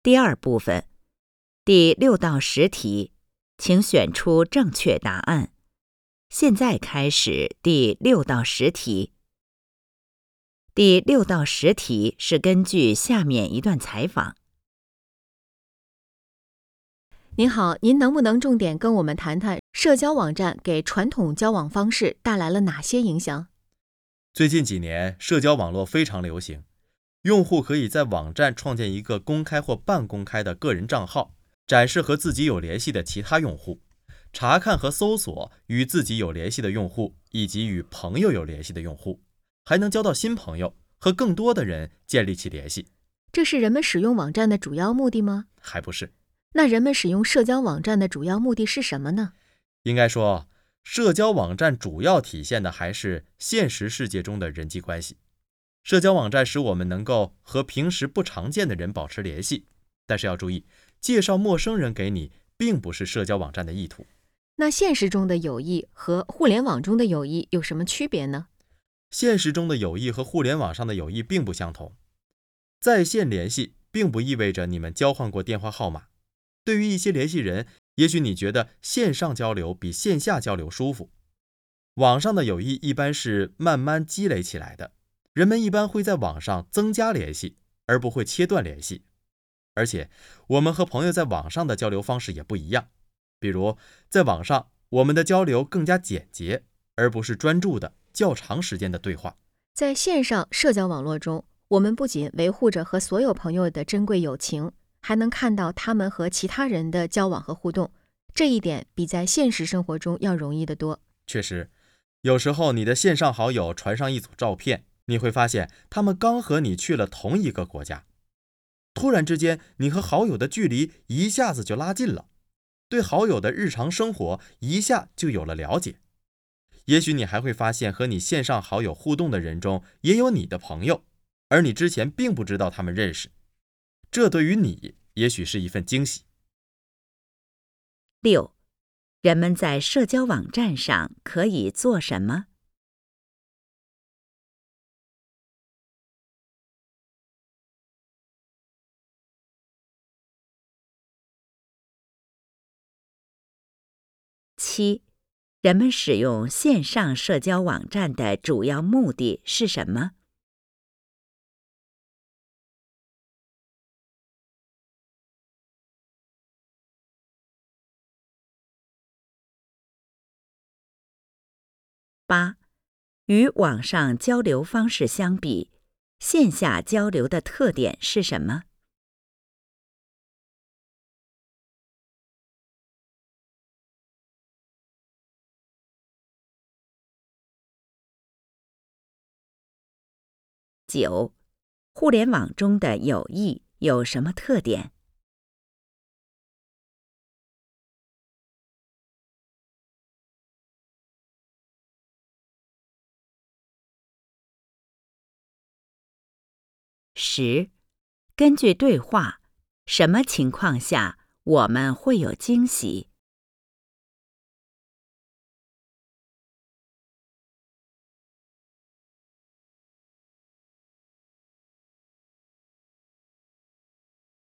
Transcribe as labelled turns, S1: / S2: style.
S1: 第二部分，第6到10题，请选出正确答案。现在开始第6到10题。第6到10题是根据下面一段采访。
S2: 您好，您能不能重点跟我们谈谈社交网站给传统交往方式带来了哪些影响？
S3: 最近几年，社交网络非常流行，用户可以在网站创建一个公开或半公开的个人账号，展示和自己有联系的其他用户，查看和搜索与自己有联系的用户以及与朋友有联系的用户，还能交到新朋友，和更多的人建立起联系。
S2: 这是人们使用网站的主要目的吗？
S3: 还不是。
S2: 那人们使用社交网站的主要目的是什么呢？
S3: 应该说，社交网站主要体现的还是现实世界中的人际关系。社交网站使我们能够和平时不常见的人保持联系，但是要注意，介绍陌生人给你并不是社交网站的意图。
S2: 那现实中的友谊和互联网中的友谊有什么区别呢？
S3: 现实中的友谊和互联网上的友谊并不相同。在线联系并不意味着你们交换过电话号码。对于一些联系人，也许你觉得线上交流比线下交流舒服。网上的友谊一般是慢慢积累起来的，人们一般会在网上增加联系，而不会切断联系。而且，我们和朋友在网上的交流方式也不一样。比如，在网上，我们的交流更加简洁，而不是专注的较长时间的对话。
S2: 在线上社交网络中，我们不仅维护着和所有朋友的珍贵友情，还能看到他们和其他人的交往和互动，这一点比在现实生活中要容易得多。
S3: 确实，有时候你的线上好友传上一组照片，你会发现他们刚和你去了同一个国家。突然之间，你和好友的距离一下子就拉近了，对好友的日常生活一下就有了了解。也许你还会发现和你线上好友互动的人中也有你的朋友，而你之前并不知道他们认识。这对于你也许是一份惊喜。
S1: 6. 人们在社交网站上可以做什么？7. 人们使用线上社交网站的主要目的是什么？8. 与网上交流方式相比，线下交流的特点是什么？9. 互联网中的友谊有什么特点？10. 根据对话，什么情况下我们会有惊喜？